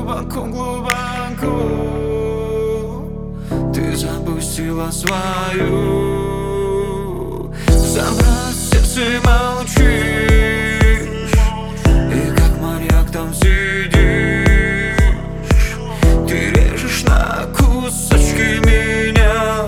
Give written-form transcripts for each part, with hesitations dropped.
глубоко-глубоко ты запустила свою. Забрать сердце молчишь, и как маньяк там сидишь. Ты режешь на кусочки меня,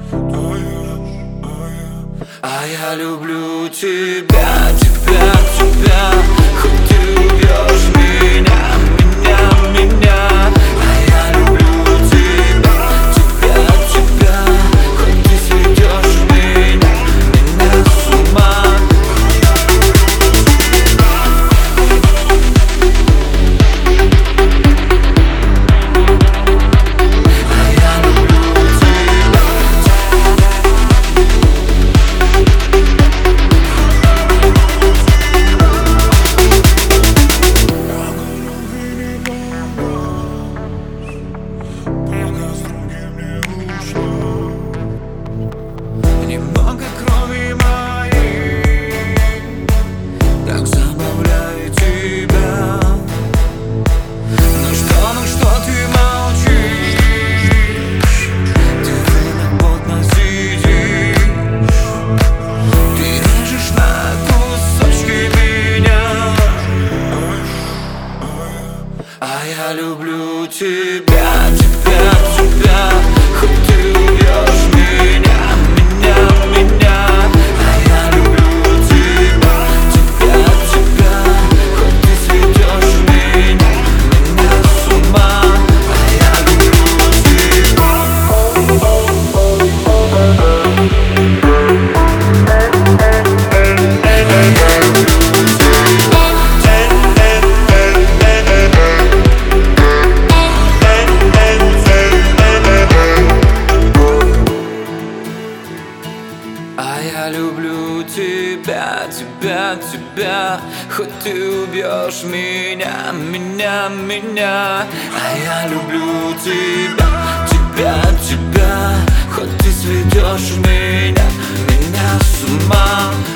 а я люблю тебя, тебя, тебя. Хоть ты убьешь меня, меня, меня. А я люблю тебя, тебя, тебя. Хоть ты сведешь меня, меня с ума. А я люблю тебя. Немного крови моей так забавляет тебя. Ну что ты молчишь? Ты время плотно сидишь. Ты режешь на кусочки меня, а я люблю тебя, тебя, тебя. Хоть ты убьешь меня, меня, меня. А я люблю тебя, тебя, тебя. Хоть ты сведешь меня, меня с ума. А я люблю тебя. А я люблю тебя, тебя, тебя. Хоть ты убьешь меня, меня, меня. А я люблю тебя, тебя, тебя. Хоть ты сведешь меня, меня с ума.